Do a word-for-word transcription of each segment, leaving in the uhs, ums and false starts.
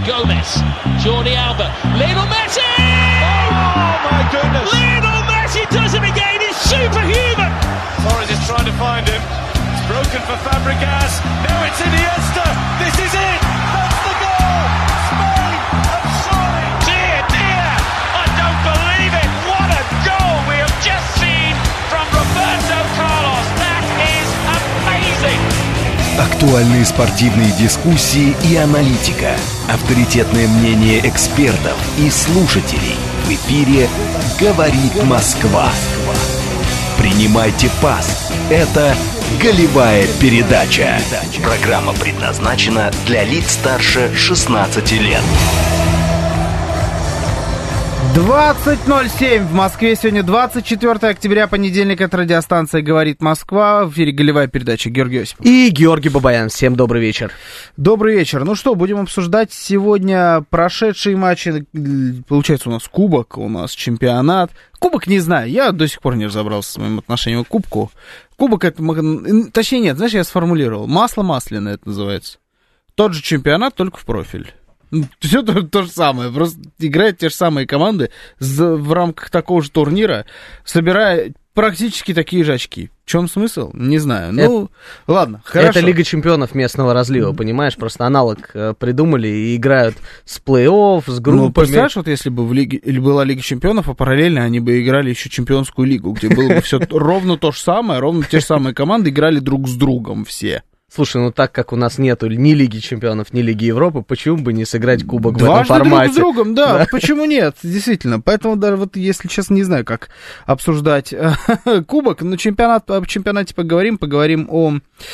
Gomez, Jordi Alba, Lionel Messi! Oh my goodness! Lionel Messi does it again, he's superhuman! Torres is trying to find him, it's broken for Fabregas, now it's Iniesta, this is it! That's the goal! Spain have surely! Dear, dear, I don't believe it! What a goal we have just seen from Roberto Carlos, that is amazing! Актуальные спортивные дискуссии и аналитика, авторитетное мнение экспертов и слушателей. В эфире «Говорит Москва». Принимайте пас. Это «Голевая передача». Программа предназначена для лиц старше шестнадцати лет. двадцать ноль семь в Москве. Сегодня двадцать четвёртое октября, понедельник. Это радиостанция «Говорит Москва». В эфире «Голевая передача». Георгий Осипов. И Георгий Бабаян. Всем добрый вечер. Добрый вечер. Ну что, будем обсуждать сегодня прошедшие матчи. Получается, у нас кубок, у нас чемпионат. Кубок не знаю. Я до сих пор не разобрался с моим отношением к кубку. Кубок это... Точнее, нет, знаешь, я сформулировал. Масло масляное это называется. Тот же чемпионат, только в профиль. Все то, то же самое, просто играют те же самые команды в рамках такого же турнира, собирая практически такие же очки. В чем смысл? Не знаю. Ну, это, ладно, хорошо. Это Лига чемпионов местного разлива, понимаешь? Просто аналог придумали и играют с плей-офф, с группами. Ну, представляешь, вот если бы в лиге, или была Лига чемпионов, а параллельно они бы играли еще Чемпионскую лигу, где было бы все ровно то же самое, ровно те же самые команды играли друг с другом все. Слушай, ну так как у нас нету ни Лиги чемпионов, ни Лиги Европы, почему бы не сыграть кубок Дважды в этом формате? Друг с другом, да, да, почему нет, действительно. Поэтому даже вот, если честно, не знаю, как обсуждать кубок, но чемпионат, об чемпионате поговорим, поговорим о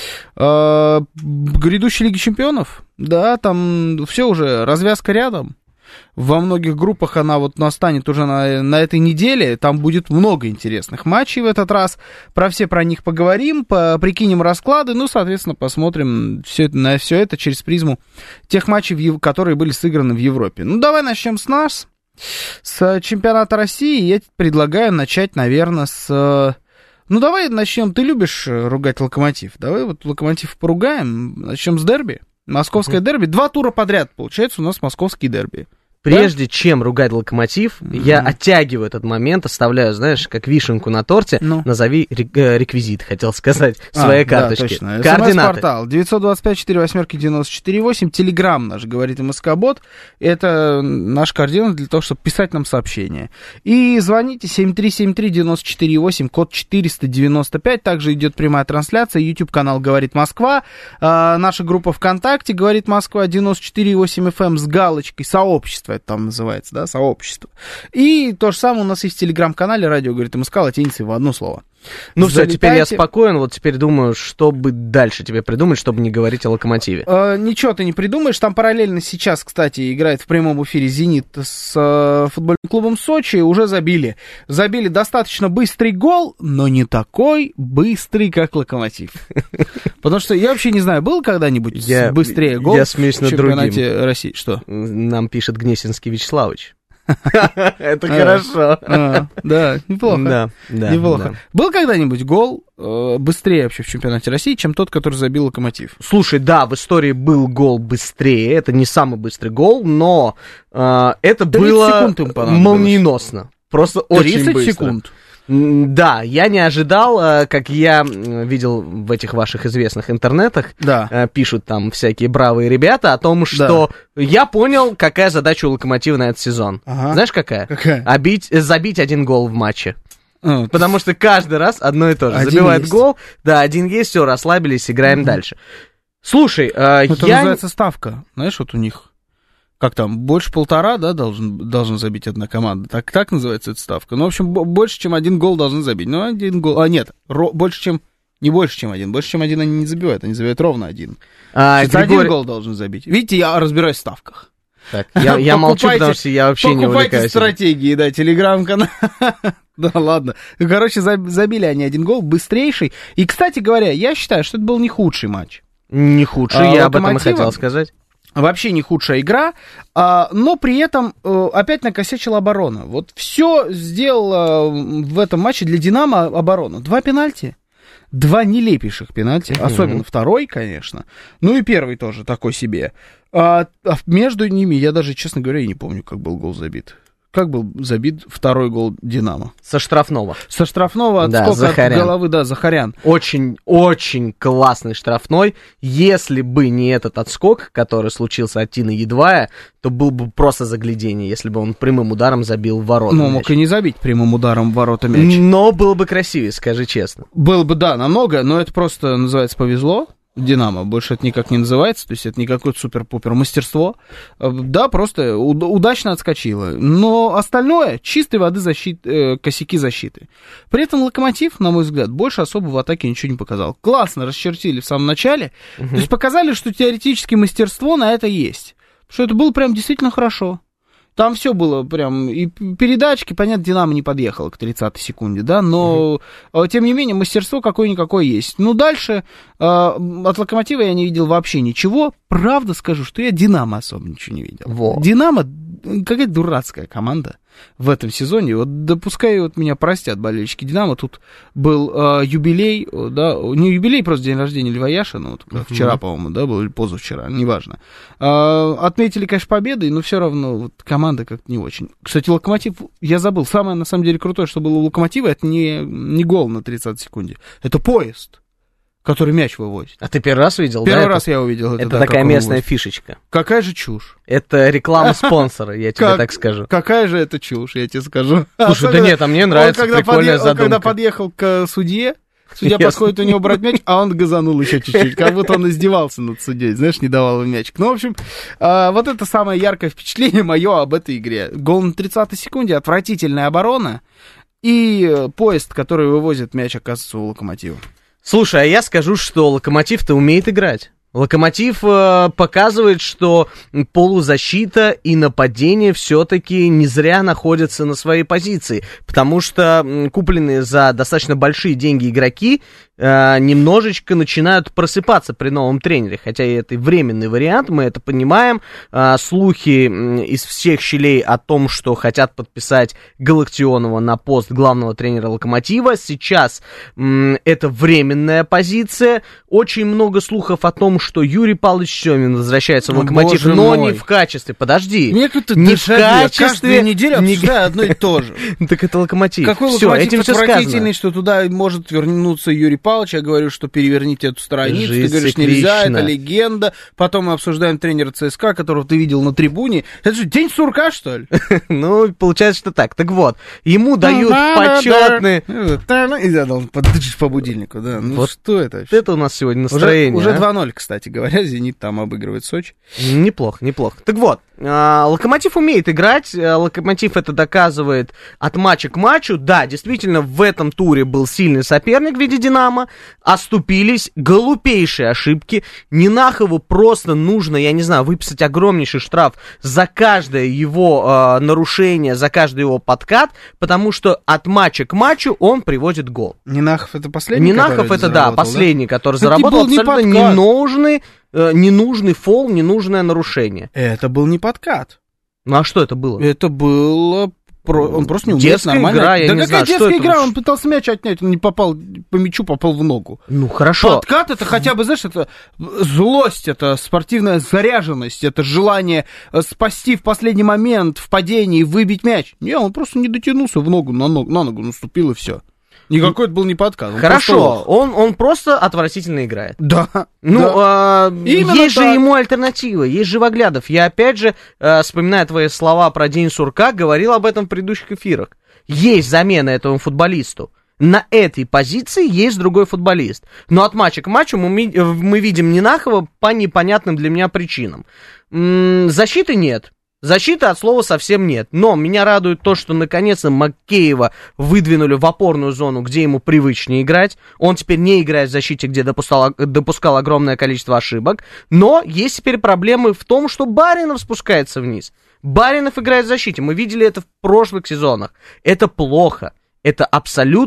э, грядущей Лиге чемпионов. Да, там все уже, развязка рядом. Во многих группах она вот настанет уже на, на этой неделе. Там будет много интересных матчей в этот раз. Про все про них поговорим, по, прикинем расклады. Ну, соответственно, посмотрим все это, на все это через призму тех матчей, которые были сыграны в Европе. Ну, давай начнем с нас. С чемпионата России я предлагаю начать, наверное, с... Ну, давай начнем. Ты любишь ругать Локомотив? Давай вот Локомотив поругаем. Начнем с дерби. Московское mm-hmm. дерби. Два тура подряд, получается, у нас московские дерби. Прежде да? чем ругать Локомотив, mm-hmm. я оттягиваю этот момент, оставляю, знаешь, как вишенку на торте. Ну. Назови реквизит, хотел сказать, своей а, карточки. Да, точно. СМС-портал девятьсот двадцать пять четыре восьмерки девяносто четыре восемь. Телеграм наш, говорит МСК-бот. Это наш координат для того, чтобы писать нам сообщения. И звоните семь три семь три девяносто четыре восемь, код четыреста девяносто пять. Также идет прямая трансляция. YouTube-канал «Говорит Москва». А, наша группа ВКонтакте «Говорит Москва» девяносто четыре восемь эф эм с галочкой «Сообщество». Это там называется, да, сообщество. И то же самое у нас есть в телеграм-канале «Радио говорит МСК» латиницей в одно слово. Ну все, теперь я спокоен, вот теперь думаю, что бы дальше тебе придумать, чтобы не говорить о Локомотиве. Э, ничего ты не придумаешь, там параллельно сейчас, кстати, играет в прямом эфире «Зенит» с э, футбольным клубом Сочи, уже забили. Забили достаточно быстрый гол, но не такой быстрый, как Локомотив. Потому что я вообще не знаю, был когда-нибудь быстрее гол в чемпионате России? Что? Нам пишет Гнесинский Вячеславович. Это хорошо. Да, неплохо. Неплохо. Был когда-нибудь гол быстрее вообще в чемпионате России, чем тот, который забил Локомотив? Слушай, да, в истории был гол быстрее. Это не самый быстрый гол, но это было молниеносно. Просто очень быстро. тридцать секунд. Да, я не ожидал, как я видел в этих ваших известных интернетах, да. пишут там всякие бравые ребята о том, что да. я понял, какая задача у Локомотива на этот сезон. Ага. Знаешь, какая? Какая? Обить, забить один гол в матче. А, Потому что каждый раз одно и то же. Один Забивает есть. Гол, да, один есть, все, расслабились, играем угу. дальше. Слушай, э, это я... называется ставка, знаешь, вот у них... Как там, больше полтора, да, должен, должен забить одна команда. Так, так называется эта ставка. Ну, в общем, больше, чем один гол должны забить. Ну, один гол... А, нет, ро, больше, чем... Не больше, чем один. Больше, чем один они не забивают. Они забивают ровно один. А, Григорий... Один гол должен забить. Видите, я разбираюсь в ставках. Так, я, я молчу, потому что я вообще не увлекаюсь. Покупайте стратегии, да, телеграм-канал. Да, ладно. Короче, забили они один гол, быстрейший. И, кстати говоря, я считаю, что это был не худший матч. Не худший, я об этом и хотел сказать. Вообще не худшая игра, а, но при этом а, опять накосячила оборона. Вот все сделала в этом матче для «Динамо» оборона. Два пенальти. Два нелепейших пенальти, uh-huh. особенно второй, конечно, ну и первый тоже такой себе. А, а между ними я даже, честно говоря, и не помню, как был гол забит. Как был забит второй гол «Динамо»? Со штрафного. Со штрафного, да, сколько Захарян. От головы, да, Захарян. Очень-очень классный штрафной. Если бы не этот отскок, который случился от Тины Едвая, то был бы просто заглядение, если бы он прямым ударом забил в ворота. Ну, мяч. мог и не забить прямым ударом в ворота мяч. Но было бы красивее, скажи честно. Было бы, да, намного, но это просто, называется, повезло. «Динамо», больше это никак не называется, то есть это не какое-то супер-пупер мастерство, да, просто удачно отскочило, но остальное чистой воды защит, э, косяки защиты. При этом «Локомотив», на мой взгляд, больше особо в атаке ничего не показал. Классно расчертили в самом начале, угу. то есть показали, что теоретически мастерство на это есть, что это было прям действительно хорошо. Там все было прям, и передачки, понятно, «Динамо» не подъехало к тридцатой секунде, да, но, mm-hmm. тем не менее, мастерство какое-никакое есть. Ну, дальше э, от «Локомотива» я не видел вообще ничего. Правда скажу, что я «Динамо» особо ничего не видел. Во. «Динамо» какая-то дурацкая команда в этом сезоне. Вот, да пускай вот меня простят болельщики «Динамо», тут был э, юбилей, да, не юбилей, просто день рождения Льва Яшина, вот, uh-huh. вчера, по-моему, да, был, или позавчера, неважно. Э, отметили, конечно, победой, но все равно вот, команда как-то не очень. Кстати, «Локомотив», я забыл, самое, на самом деле, крутое, что было у «Локомотива», это не, не гол на тридцатой секунде, это поезд, который мяч вывозит. А ты первый раз видел? Первый да, раз это, я увидел это. Это да, такая местная фишечка. Какая же чушь. Это реклама спонсора, я тебе так скажу. Какая же это чушь, я тебе скажу. Слушай, да нет, а мне нравится прикольная задумка. Он когда подъехал к судье, судья подходит у него брать мяч, а он газанул еще чуть-чуть, как будто он издевался над судьей, знаешь, не давал ему мячик. Ну, в общем, вот это самое яркое впечатление мое об этой игре. Гол на тридцатой секунде, отвратительная оборона и поезд, который вывозит мяч, оказывается, у «Локомотива». Слушай, а я скажу, что «Локомотив»-то умеет играть. «Локомотив» э, показывает, что полузащита и нападение все-таки не зря находятся на своей позиции, потому что м, купленные за достаточно большие деньги игроки э, немножечко начинают просыпаться при новом тренере, хотя и это временный вариант, мы это понимаем. Э, слухи э, из всех щелей о том, что хотят подписать Галактионова на пост главного тренера «Локомотива», сейчас э, это временная позиция. Очень много слухов о том, что Юрий Павлович Семин возвращается в «Локомотив», но мой. не в качестве, подожди, мне как-то не в качестве... Каждую неделю обсуждаю одно и то же. Так это «Локомотив». Какой всё, «Локомотив» этим отвратительный, что туда может вернуться Юрий Павлович, я говорю, что переверните эту страницу, ты говоришь, нельзя, это легенда, потом мы обсуждаем тренера ЦСКА, которого ты видел на трибуне. Это что, день сурка, что ли? Ну, получается, что так. Так вот, ему дают почетные... И я должен поддержать по будильнику, да. Ну что это? Это у нас сегодня настроение. Уже два ноль, кстати. Кстати говоря, «Зенит» там обыгрывает Сочи. Неплохо, неплохо. Так вот, «Локомотив» умеет играть, «Локомотив» это доказывает от матча к матчу. Да, действительно, в этом туре был сильный соперник в виде «Динамо», оступились, глупейшие ошибки. Нинахову просто нужно, я не знаю, выписать огромнейший штраф за каждое его э, нарушение, за каждый его подкат, потому что от матча к матчу он приводит гол. Нинахов это последний, Нинахов это, да, последний, да? который это заработал, абсолютно не ненужный, э, ненужный фол, ненужное нарушение. Это был не подкат. Ну а что это было? Это было... Про... Он просто не умеет детская нормально. Игра, я да не какая знаю, детская что игра? это? Он пытался мяч отнять, он не попал по мячу, попал в ногу. Ну, хорошо. Подкат — это хотя бы, знаешь, это злость, это спортивная заряженность, это желание спасти в последний момент, в падении, выбить мяч. Не, он просто не дотянулся в ногу, на ногу, на ногу наступил и все. Никакой это был не подкат. Он Хорошо, он, он просто отвратительно играет. Да. Ну, да. А, есть же ему альтернатива, есть Живоглядов. Я опять же, а, вспоминая твои слова про день сурка, говорил об этом в предыдущих эфирах. Есть замена этому футболисту. На этой позиции есть другой футболист. Но от матча к матчу мы, мы видим Нинахова по непонятным для меня причинам. М-м, защиты нет. Защиты от слова совсем нет, но меня радует то, что наконец-то Макеева выдвинули в опорную зону, где ему привычнее играть. Он теперь не играет в защите, где допускал, допускал огромное количество ошибок, но есть теперь проблемы в том, что Баринов спускается вниз. Баринов играет в защите, мы видели это в прошлых сезонах. Это плохо, это абсолютно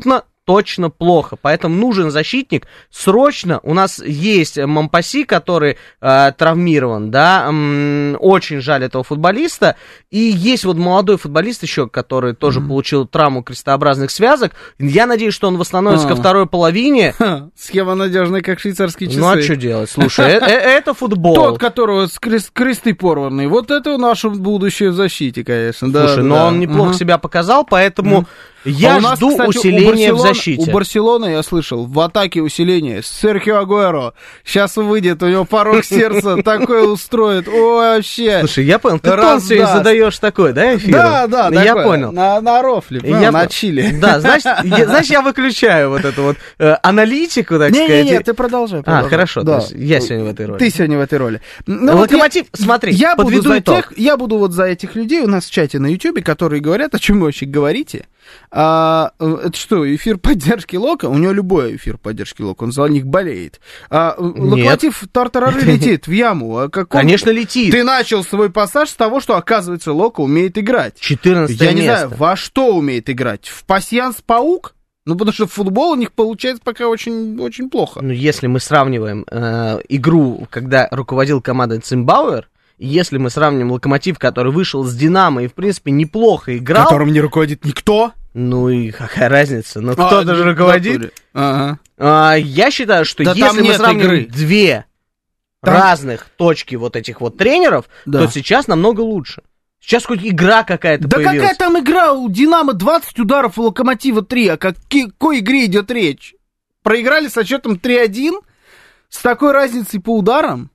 точно плохо. Поэтому нужен защитник срочно. У нас есть Момпаси, который э, травмирован, да, м- очень жаль этого футболиста. И есть вот молодой футболист еще, который тоже mm-hmm. получил травму крестообразных связок. Я надеюсь, что он восстановится ко второй половине. Ха, схема надежная, как швейцарские часы. Ну а что делать? Слушай, это футбол. Тот, которого с кресты порванные, вот это наше будущее в защите, конечно. Слушай, но он неплохо себя показал, поэтому... Я а нас, жду кстати, усиления в защите. У Барселоны, я слышал, в атаке усиление. Серхио Агуэро. Сейчас выйдет, у него порог сердца такое устроит. О, вообще. Слушай, я понял, ты тон сегодня задаешь такой, да, эфир? Да, да, я такое, понял. На, на рофле, я на чили. Да, значит, я, значит, я выключаю вот эту вот э, аналитику, так не, сказать. Не-не-не, ты продолжай, продолжай. А, хорошо, да. то есть я сегодня в этой роли. Ты сегодня в этой роли. Ну, Локомотив, вот я, смотри, я подведу буду за итог. тех, я буду вот за этих людей у нас в чате на Ютубе, которые говорят, о чем вы вообще говорите. А, это что, эфир поддержки Лока? У него любой эфир поддержки Лока, он за них болеет. А, Локомотив тартарары летит в яму. А каком... Конечно, летит. Ты начал свой пассаж с того, что, оказывается, Лока умеет играть. четырнадцатое Я место. не знаю, во что умеет играть? В пасьянс-паук? Ну, потому что футбол у них получается пока очень, очень плохо. Ну, если мы сравниваем э, игру, когда руководил командой Цимбауэр, если мы сравним Локомотив, который вышел с Динамо и, в принципе, неплохо играл... Которым не руководит никто? Ну и какая разница? Ну кто-то а, же руководит. Ага. А, я считаю, что да если мы сравним игры. две там... разных точки вот этих вот тренеров, да. то сейчас намного лучше. Сейчас хоть игра какая-то да появилась. Да какая там игра? У Динамо двадцать ударов, у Локомотива три. О какой игре идет речь? Проиграли со счетом три один? С такой разницей по ударам?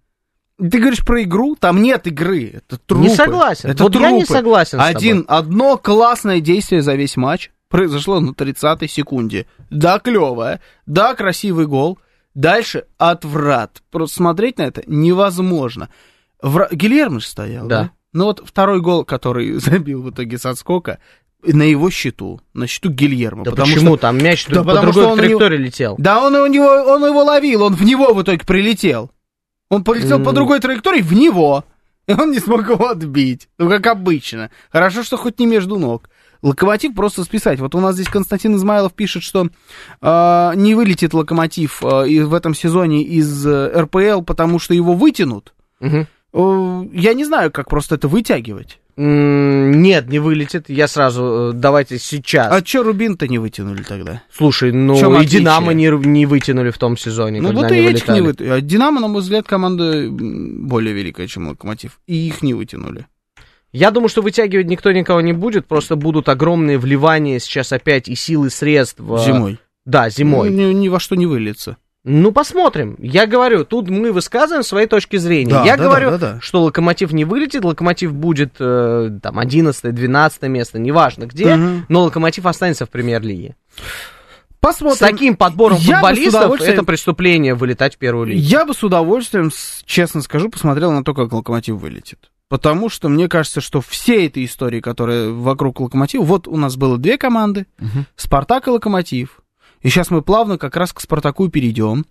Ты говоришь про игру? Там нет игры. Это трупы. Не согласен. Это вот трупы. Я не согласен Один, с тобой. Одно классное действие за весь матч произошло на тридцатой секунде. Да, клевое. Да, красивый гол. Дальше отврат. Просто смотреть на это невозможно. Вра... Гильермо же стоял, да? да? Ну вот второй гол, который забил в итоге с отскока, на его счету, на счету Гильермо. Да почему? Что... Там мяч да по другой траектории него... летел. Да он, у него, он его ловил, он в него в итоге прилетел. Он полетел mm. по другой траектории в него, и он не смог его отбить. Ну, как обычно. Хорошо, что хоть не между ног. Локомотив просто списать. Вот у нас здесь Константин Измайлов пишет, что э, не вылетит Локомотив э, в этом сезоне из э, эр пэ эл, потому что его вытянут. Mm-hmm. Э, я не знаю, как просто это вытягивать. Нет, не вылетит. Я сразу, давайте сейчас. А чё Рубин-то не вытянули тогда? Слушай, ну и отличие? Динамо не, не вытянули в том сезоне, ну, когда вот они и вылетали. Не вытянули. А Динамо, на мой взгляд, команда более великая, чем Локомотив. И их не вытянули. Я думаю, что вытягивать никто никого не будет. Просто будут огромные вливания сейчас опять и силы, и средств. Зимой. Да, зимой. Ну, ни, ни во что не выльется. Ну, посмотрим. Я говорю, тут мы высказываем свои точки зрения. Да, Я да, говорю, да, да, да. что Локомотив не вылетит, Локомотив будет э, там одиннадцатое, двенадцатое место, неважно где, угу. но Локомотив останется в премьер-лиге. Посмотрим. С таким подбором я футболистов удовольствием... это преступление вылетать в первую лигу. Я бы с удовольствием, честно скажу, посмотрел на то, как Локомотив вылетит. Потому что мне кажется, что все этой истории, которые вокруг Локомотива, вот у нас было две команды, угу. Спартак и Локомотив. И сейчас мы плавно как раз к Спартаку перейдем.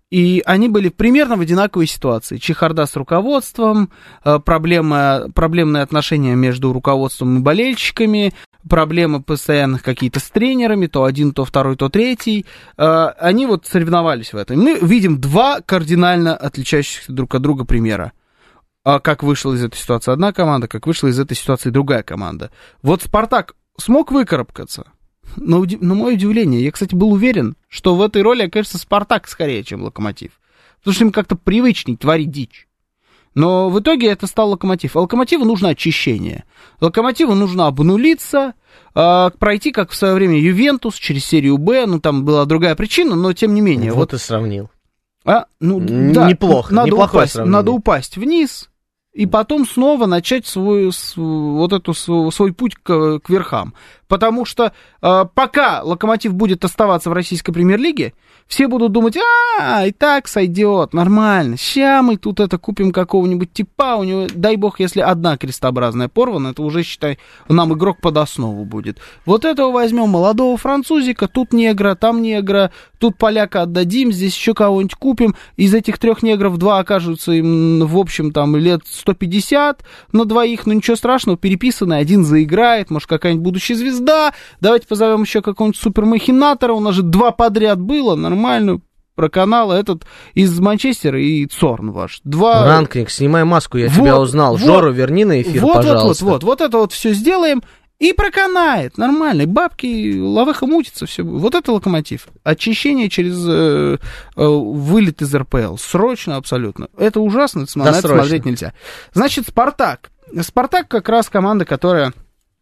И они были примерно в одинаковой ситуации. Чехарда с руководством, проблемы, проблемные отношения между руководством и болельщиками, проблемы постоянных какие-то с тренерами, то один, то второй, то третий. Они вот соревновались в этом. Мы видим два кардинально отличающихся друг от друга примера. Как вышла из этой ситуации одна команда, как вышла из этой ситуации другая команда. Вот Спартак смог выкарабкаться. На, уди... на мое удивление, я, кстати, был уверен, что в этой роли окажется Спартак скорее, чем Локомотив. Потому что им как-то привычней творить дичь. Но в итоге это стал Локомотив. А Локомотиву нужно очищение. Локомотиву нужно обнулиться, э, пройти, как в свое время Ювентус, через серию Б. Ну, там была другая причина, но тем не менее. Вот, вот... ты сравнил. А? Ну, Н- да, неплохо, надо неплохое упасть, сравнение. Надо упасть вниз, и потом снова начать свой, вот эту, свой путь к, к верхам. Потому что э, пока Локомотив будет оставаться в российской премьер-лиге, все будут думать, а, и так сойдет, нормально, ща мы тут это купим какого-нибудь типа, у него, дай бог, если одна крестообразная порвана, это уже, считай, нам игрок под основу будет. Вот этого возьмем молодого французика, тут негра, там негра, тут поляка отдадим, здесь еще кого-нибудь купим, из этих трех негров два окажутся им, в общем, там, лет сто пятьдесят на двоих, но ничего страшного, переписанный, один заиграет, может, какая-нибудь будущая звезда, давайте позовем еще какого-нибудь супермахинатора, у нас же два подряд было, нормально, про канал этот из Манчестера и Цорн ваш. Два... Ранкник, снимай маску, я вот, тебя узнал. Вот, Жору верни на эфир, вот, пожалуйста. Вот, вот, вот, вот это вот все сделаем и проканает, нормально. Бабки, лавыха мутится, все. Вот это Локомотив. Очищение через э, э, вылет из эр пэ эл. Срочно абсолютно. Это ужасно, на это смотреть нельзя. Значит, Спартак. Спартак как раз команда, которая...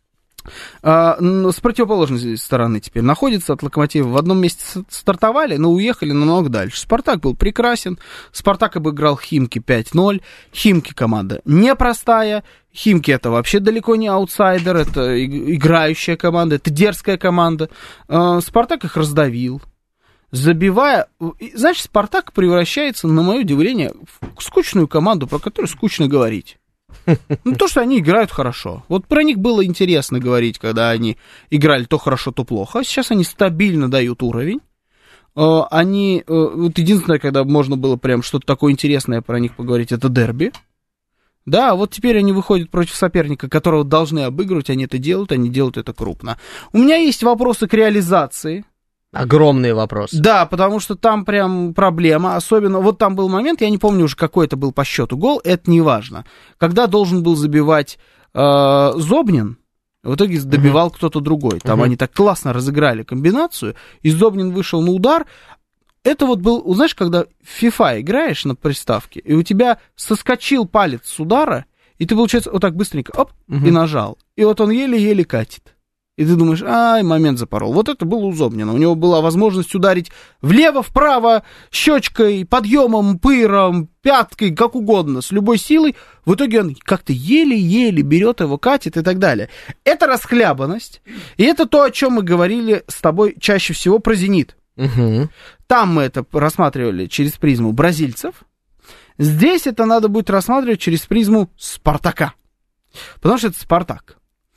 с противоположной стороны теперь находится от Локомотива. В одном месте стартовали, но уехали намного дальше. Спартак был прекрасен. Спартак обыграл Химки пять ноль. Химки команда непростая. Химки это вообще далеко не аутсайдер. Это играющая команда, это дерзкая команда. Спартак их раздавил. Забивая... Знаешь, Спартак превращается, на мое удивление, в скучную команду, про которую скучно говорить. Ну, то, что они играют хорошо. Вот про них было интересно говорить, когда они играли то хорошо, то плохо. А сейчас они стабильно дают уровень. Они... Вот единственное, когда можно было прям что-то такое интересное про них поговорить, это дерби. Да, вот теперь они выходят против соперника, которого должны обыгрывать, они это делают, они делают это крупно. У меня есть вопросы к реализации. Огромные вопросы. Да, потому что там прям проблема, особенно, вот там был момент, я не помню уже, какой это был по счету гол, это не важно. Когда должен был забивать э, Зобнин, в итоге добивал uh-huh. кто-то другой. Там uh-huh. они так классно разыграли комбинацию, и Зобнин вышел на удар. Это вот был, знаешь, когда в FIFA играешь на приставке, и у тебя соскочил палец с удара, и ты, получается, вот так быстренько, оп, uh-huh. и нажал. И вот он еле-еле катит. И ты думаешь, ай, момент запорол. Вот это было у Зобнина. У него была возможность ударить влево, вправо, щечкой, подъемом, пыром, пяткой, как угодно, с любой силой. В итоге он как-то еле-еле берет его, катит и так далее. Это расхлябанность. И это то, о чем мы говорили с тобой чаще всего про «Зенит». Угу. Там мы это рассматривали через призму бразильцев. Здесь это надо будет рассматривать через призму Спартака. Потому что это Спартак.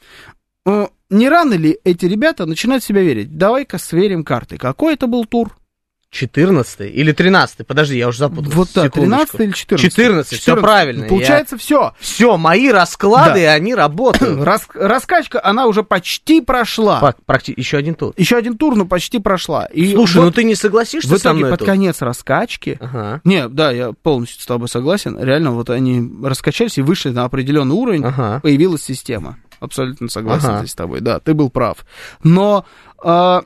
Не рано ли эти ребята начинают в себя верить? Давай-ка сверим карты. Какой это был тур? четырнадцатый или тринадцатый? Подожди, я уже запутался. Вот так, тринадцатый или четырнадцатый? четырнадцатый, все правильно. Получается, я... все. Все, мои расклады, да. Они работают. Рас... Раскачка, она уже почти прошла. Пак, практи... Еще один тур. Еще один тур, но почти прошла. И Слушай, вот ну ты не согласишься в итоге со мной под тут? Конец раскачки... Ага. Не, да, я полностью с тобой согласен. Реально, вот они раскачались и вышли на определенный уровень, ага. Появилась система. Абсолютно согласен ага. здесь с тобой, да, ты был прав. Но э,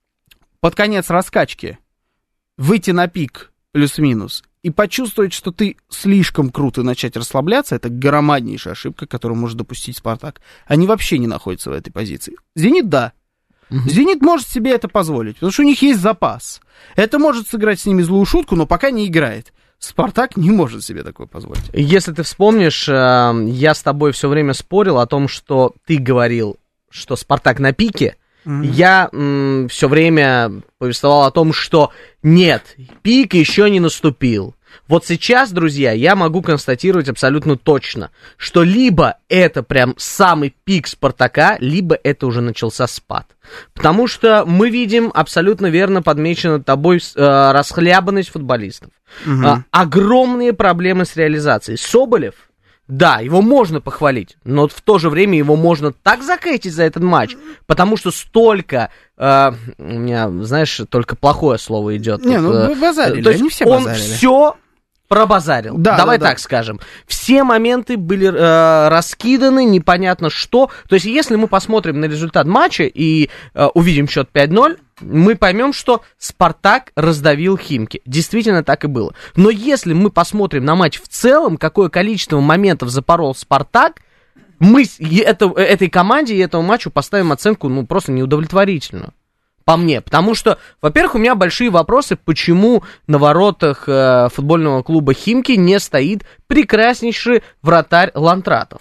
под конец раскачки выйти на пик плюс-минус и почувствовать, что ты слишком крут и начать расслабляться, это громаднейшая ошибка, которую может допустить Спартак. Они вообще не находятся в этой позиции. Зенит, да. Угу. Зенит может себе это позволить, потому что у них есть запас. Это может сыграть с ними злую шутку, но пока не играет. Спартак не может себе такое позволить. Если ты вспомнишь, я с тобой все время спорил о том, что ты говорил, что Спартак на пике. Mm-hmm. Я м, все время повествовал о том, что нет, пик еще не наступил. Вот сейчас, друзья, я могу констатировать абсолютно точно, что либо это прям самый пик Спартака, либо это уже начался спад. Потому что мы видим абсолютно верно подмечено тобой э, расхлябанность футболистов. Угу. Э, огромные проблемы с реализацией. Соболев, да, его можно похвалить, но в то же время его можно так закрыть за этот матч, потому что столько, э, у меня, знаешь, только плохое слово идет. Не, ну вы базарили, то есть они все он базарили. все пробазарил. Да, Давай да, так да. скажем. Все моменты были э, раскиданы, непонятно что. То есть, если мы посмотрим на результат матча и э, увидим счет пять ноль, мы поймем, что Спартак раздавил Химки. Действительно так и было. Но если мы посмотрим на матч в целом, какое количество моментов запорол Спартак, мы это, этой команде и этому матчу поставим оценку, ну, просто неудовлетворительную. По мне, потому что, во-первых, у меня большие вопросы, почему на воротах э, футбольного клуба Химки не стоит прекраснейший вратарь Лантратов.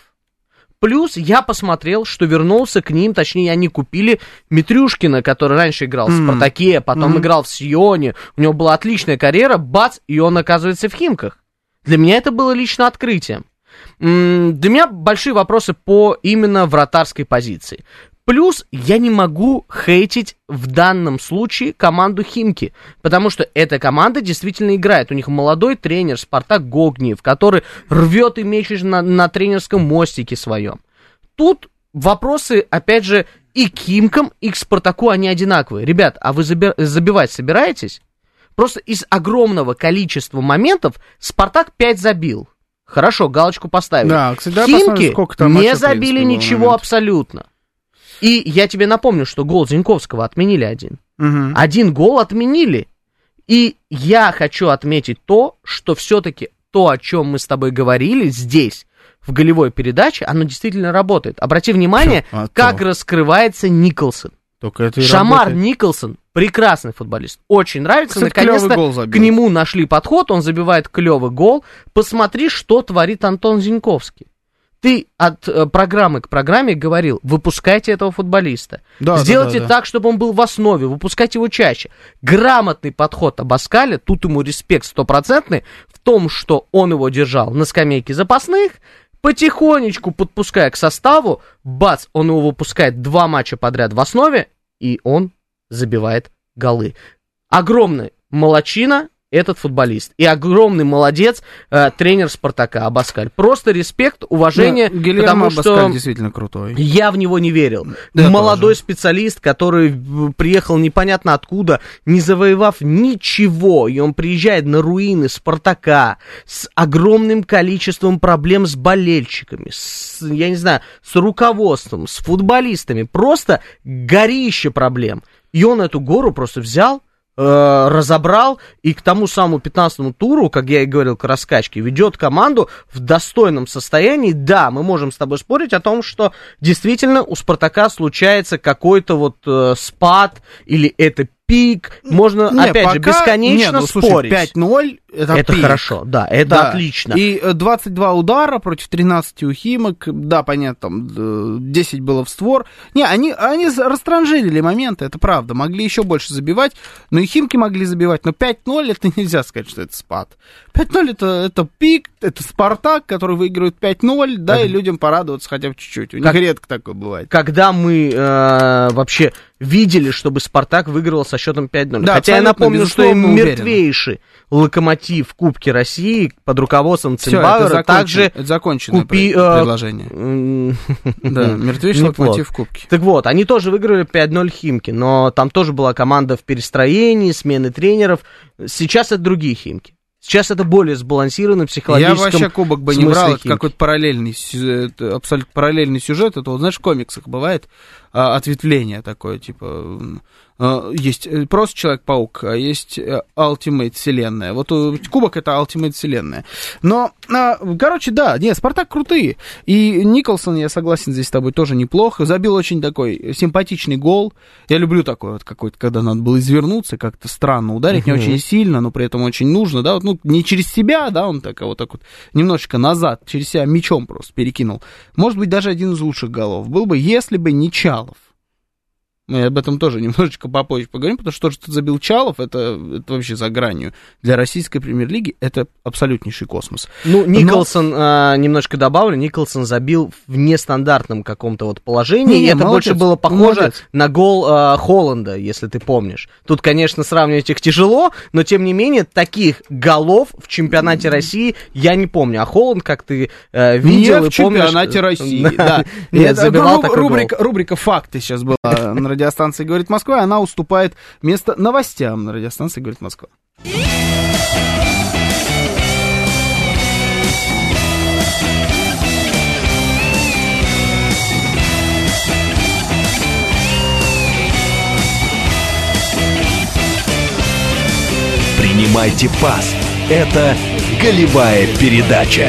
Плюс я посмотрел, что вернулся к ним, точнее, они купили Митрюшкина, который раньше играл в Спартаке, потом mm-hmm. играл в Сионе, у него была отличная карьера, бац, и он оказывается в Химках. Для меня это было лично открытием. М-м, для меня большие вопросы по именно вратарской позиции. Плюс я не могу хейтить в данном случае команду Химки, потому что эта команда действительно играет. У них молодой тренер Спартак Гогниев, который рвет и мечет на, на тренерском мостике своем. Тут вопросы, опять же, и к Химкам, и к Спартаку они одинаковые. Ребят, а вы заби- забивать собираетесь? Просто из огромного количества моментов Спартак пять забил. Хорошо, галочку поставили. Да, кстати, да, Химки там не матча, забили принципе, ничего абсолютно. И я тебе напомню, что гол Зиньковского отменили один. Угу. Один гол отменили. И я хочу отметить то, что все-таки то, о чем мы с тобой говорили здесь, в голевой передаче, оно действительно работает. Обрати внимание, а как то. раскрывается Николсон. Только это и Шамар работает. Николсон прекрасный футболист. Очень нравится. Кстати, наконец-то к нему нашли подход, он забивает клевый гол. Посмотри, что творит Антон Зиньковский. Ты от э, программы к программе говорил, выпускайте этого футболиста. Да, Сделайте да, да, да. так, чтобы он был в основе, выпускайте его чаще. Грамотный подход Абаскаля, тут ему респект стопроцентный, в том, что он его держал на скамейке запасных, потихонечку подпуская к составу, бац, он его выпускает два матча подряд в основе, и он забивает голы. Огромная молодчина этот футболист. И огромный молодец э, тренер Спартака Абаскаль. Просто респект, уважение, ну, Гильермо потому Абаскаль что действительно крутой. Я в него не верил. Да, молодой тоже. специалист, который приехал непонятно откуда, не завоевав ничего, и он приезжает на руины Спартака с огромным количеством проблем с болельщиками, с, я не знаю, с руководством, с футболистами, просто горище проблем. И он эту гору просто взял, разобрал, и к тому самому пятнадцатому туру, как я и говорил, к раскачке, ведет команду в достойном состоянии. Да, мы можем с тобой спорить о том, что действительно у Спартака случается какой-то вот э, спад, или это пик, можно, не, опять пока... же, бесконечно не, ну, слушай, спорить. пять ноль это, это пик. хорошо, да, это да. отлично. И двадцать два удара против тринадцати у Химок, да, понятно, там десять было в створ. Не, они, они растранжирили моменты, это правда, могли еще больше забивать, но и Химки могли забивать, но пять ноль это нельзя сказать, что это спад. пять ноль это, это пик, это Спартак, который выигрывает пять ноль, да, и людям порадоваться хотя бы чуть-чуть, у них как, редко такое бывает. Когда мы э, вообще видели, чтобы Спартак выигрывал со счетом пять ноль. Да, хотя я напомню, что и уверенно. мертвейший Локомотив Кубки России под руководством Цимбауэра также это законченное купи, предложение. Э, да, мертвейший Локомотив Кубки. Так вот, они тоже выиграли пять ноль Химки, но там тоже была команда в перестроении, смены тренеров. Сейчас это другие Химки. Сейчас это более сбалансированно, психологическом Я вообще кубок бы не брал, это какой-то параллельный, это абсолютно параллельный сюжет, это вот, знаешь, в комиксах бывает а, ответвление такое, типа, а, есть просто Человек-паук, а есть Ultimate вселенная, вот кубок это Ultimate вселенная, но, а, короче, да, нет, Спартак крутые, и Николсон, я согласен здесь с тобой, тоже неплохо, забил очень такой симпатичный гол, я люблю такой вот какой-то, когда надо было извернуться, как-то странно ударить, uh-huh. не очень сильно, но при этом очень нужно, да, вот, ну, не через себя, да, он так, вот так вот немножечко назад, через себя мячом просто перекинул. Может быть, даже один из лучших голов был бы, если бы не Чалов. Мы об этом тоже немножечко попозже поговорим, потому что то, что забил Чалов, это, это вообще за гранью. Для российской премьер-лиги это абсолютнейший космос. Ну, Николсон, Но... а, немножко добавлю, Николсон забил в нестандартном каком-то вот положении, не, и это молодец, больше было похоже молодец. на гол а, Холланда, если ты помнишь. Тут, конечно, сравнивать их тяжело, но, тем не менее, таких голов в чемпионате России я не помню. А Холланд, как ты а, видел не и в помнишь... чемпионате России, да. Нет, забивал такой гол. Рубрика «Факты» сейчас была на радиостанции «Говорит Москва», она уступает место новостям на радиостанции «Говорит Москва». Принимайте пас. Это голевая передача.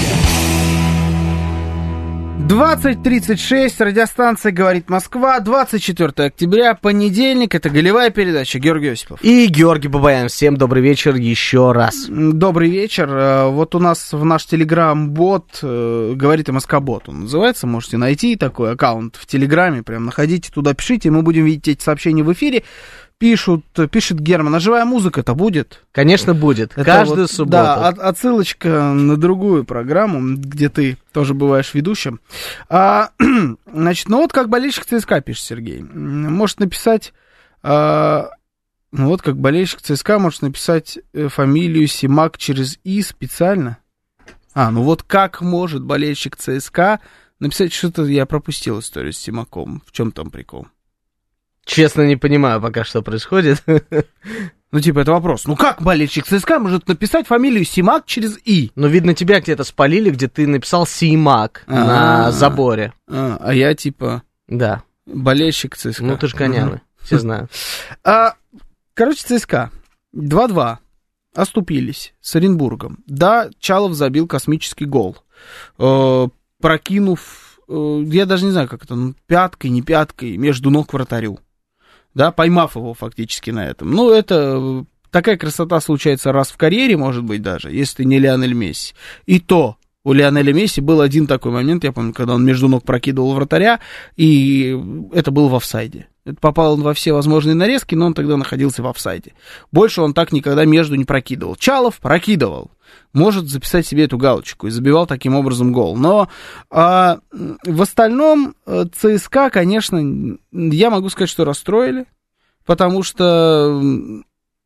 двадцать тридцать шесть, радиостанция «Говорит Москва», двадцать четвёртое октября, понедельник, это голевая передача, Георгий Осипов. И Георгий Бабаян, всем добрый вечер еще раз. Добрый вечер, вот у нас в наш телеграм-бот, «Говорит МСК-бот» он называется, можете найти такой аккаунт в телеграме, прям находите, туда пишите, мы будем видеть эти сообщения в эфире. пишут, пишет Герман, а живая музыка-то будет? Конечно, будет. Это каждую вот, субботу. Да, от, отсылочка на другую программу, где ты тоже бываешь ведущим. А, значит, ну вот как болельщик ЦСКА, пишет Сергей. Может написать... А, ну вот как болельщик ЦСКА может написать фамилию Симак через «и» специально. А, ну вот как может болельщик ЦСКА написать, что-то я пропустил историю с Симаком. В чем там прикол? Честно, не понимаю пока, что происходит. Ну, типа, это вопрос. Ну, как болельщик ЦСКА может написать фамилию Симак через «и»? Ну, видно, тебя где-то спалили, где ты написал Симак на заборе. А, а я, типа... Да. Болельщик ЦСКА. Ну, ты же конявы, все знают. А, короче, ЦСКА два-два оступились с Оренбургом. Да, Чалов забил космический гол. Прокинув, я даже не знаю, как это, ну, пяткой, не пяткой, между ног вратарю. Да, поймав его фактически на этом. Ну, это такая красота случается раз в карьере, может быть, даже, если ты не Лионель Месси. И то у Лионеля Месси был один такой момент, я помню, когда он между ног прокидывал вратаря, и это было в офсайде. Это попало во все возможные нарезки, но он тогда находился в офсайде. Больше он так никогда между не прокидывал. Чалов прокидывал. Может записать себе эту галочку и забивал таким образом гол. Но а, в остальном ЦСКА, конечно, я могу сказать, что расстроили, потому что, ну,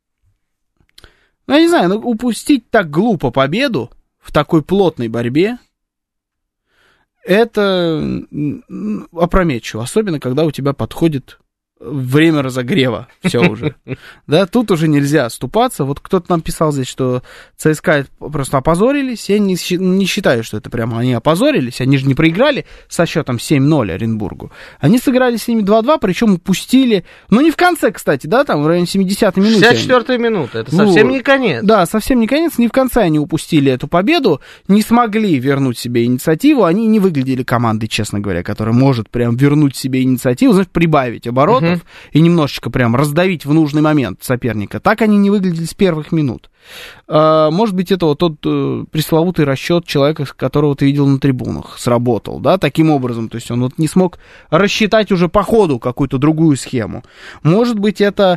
я не знаю, ну, упустить так глупо победу в такой плотной борьбе, это опрометчиво, особенно когда у тебя подходит время разогрева, все уже. Да, тут уже нельзя оступаться. Вот кто-то нам писал здесь, что ЦСКА просто опозорились. Я не, не считаю, что это прямо они опозорились. Они же не проиграли со счетом семь ноль Оренбургу. Они сыграли с ними два-два, причем упустили. Ну, не в конце, кстати, да, там в районе семидесятой минуты. шестьдесят четвёртая минута, это совсем ну, не конец. Да, совсем не конец. Не в конце они упустили эту победу, не смогли вернуть себе инициативу. Они не выглядели командой, честно говоря, которая может прям вернуть себе инициативу, знаешь, прибавить оборотов. Угу. И немножечко прям раздавить в нужный момент соперника. Так они не выглядели с первых минут. Может быть, это вот тот пресловутый расчет человека, которого ты видел на трибунах, сработал, да, таким образом. То есть он вот не смог рассчитать уже по ходу какую-то другую схему. Может быть, это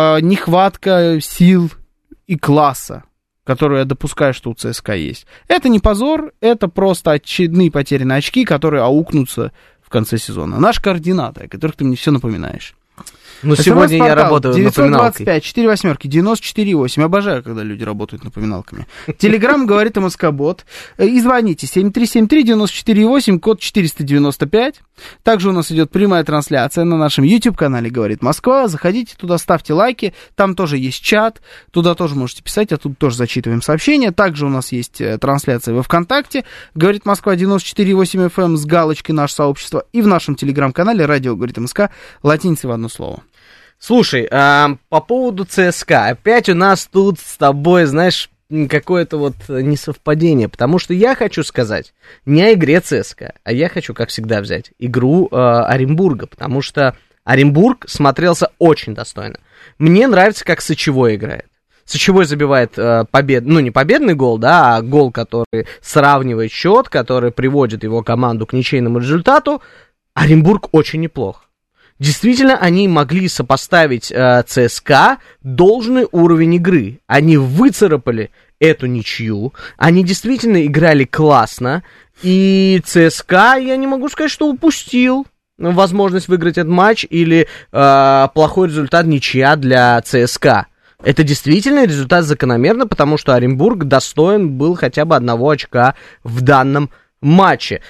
нехватка сил и класса, которую я допускаю, что у ЦСКА есть. Это не позор, это просто очередные потерянные очки, которые аукнутся в конце сезона. Наши координаты, о которых ты мне все напоминаешь. Ну, сегодня я работаю девятьсот двадцать пять четыре восьмерки девяносто четыре восемь. Обожаю, когда люди работают напоминалками. Телеграм говорит МСК-бот. И звоните семь три семь три девять четыре восемь, код четыреста девяносто пять. Также у нас идет прямая трансляция на нашем YouTube-канале «Говорит Москва». Заходите туда, ставьте лайки. Там тоже есть чат. Туда тоже можете писать, а тут тоже зачитываем сообщения. Также у нас есть трансляция во ВКонтакте. «Говорит Москва» девяносто четыре восемь эф эм с галочкой «Наше сообщество». И в нашем Телеграм-канале «Радио Говорит МСК» латиницей в одно слово. Слушай, а, по поводу ЦСКА, опять у нас тут с тобой, знаешь, какое-то вот несовпадение, потому что я хочу сказать не о игре ЦСКА, а я хочу, как всегда, взять игру э, Оренбурга, потому что Оренбург смотрелся очень достойно. Мне нравится, как Сычевой играет. Сычевой забивает э, побед, ну не победный гол, да, а гол, который сравнивает счет, который приводит его команду к ничейному результату. Оренбург очень неплох. Действительно, они могли сопоставить э, ЦСКА должный уровень игры. Они выцарапали эту ничью, они действительно играли классно, и ЦСКА, я не могу сказать, что упустил возможность выиграть этот матч или э, плохой результат ничья для ЦСКА. Это действительно результат закономерно, потому что Оренбург достоин был хотя бы одного очка в данном матче.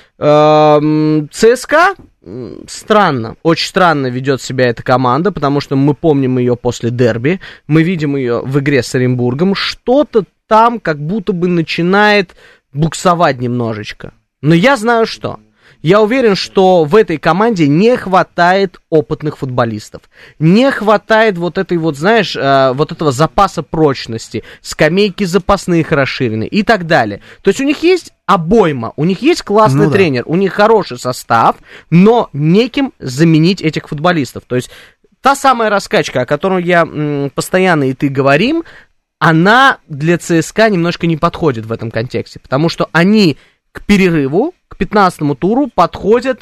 Э, ЦСКА странно, очень странно ведет себя эта команда, потому что мы помним ее после дерби, мы видим ее в игре с Оренбургом, что-то там как будто бы начинает буксовать немножечко. Но я знаю что. Я уверен, что в этой команде не хватает опытных футболистов. Не хватает вот этой вот, знаешь, э, вот этого запаса прочности, скамейки запасных расширены и так далее. То есть у них есть обойма, у них есть классный ну, тренер, да. У них хороший состав, но неким заменить этих футболистов. То есть та самая раскачка, о которой я м, постоянно и ты говорим, она для ЦСКА немножко не подходит в этом контексте, потому что они к перерыву, к пятнадцатому туру подходят